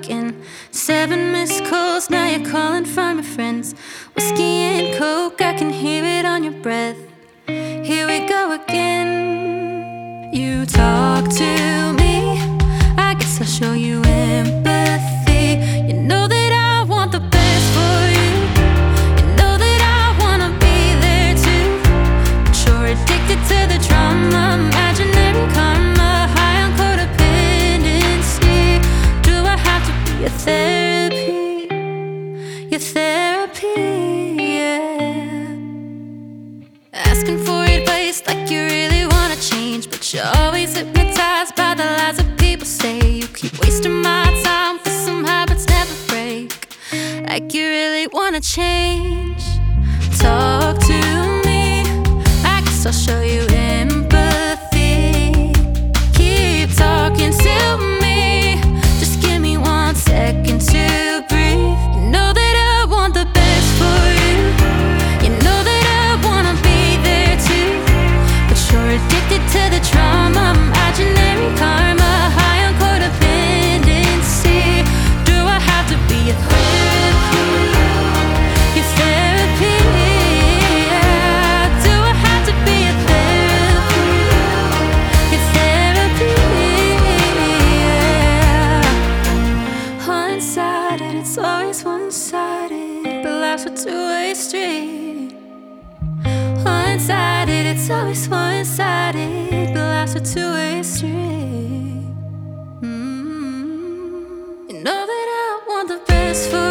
again. 7 missed calls, now you're calling from your friends. Whiskey and coke, I can hear it on your breath. Here we go again. You talk to me, I guess I'll show you empathy. You know that I want the best for you. You know that I wanna be there too. But you're addicted to the drama, imaginary karma, high on codependency. Do I have to be your therapy? Your therapy, yeah. Asking for advice like you really wanna change, but you're always hypnotized by the lies that people say. You keep wasting my time for some habits never break. Like you really wanna change. Talk to me, I guess I'll show you empathy. Keep talking to me, just give me 1 second to breathe. You know that I want the best for you. You know that I wanna be there too. But you're addicted to the trauma, imaginary karma, high on codependency. Do I have to be your therapy? Your therapy, yeah. Do I have to be your therapy? Your therapy, yeah. One-sided, it's always one-sided, but life's a two-way street. One-sided, it's always one-sided, but life's a two-way street. You know that I want the best for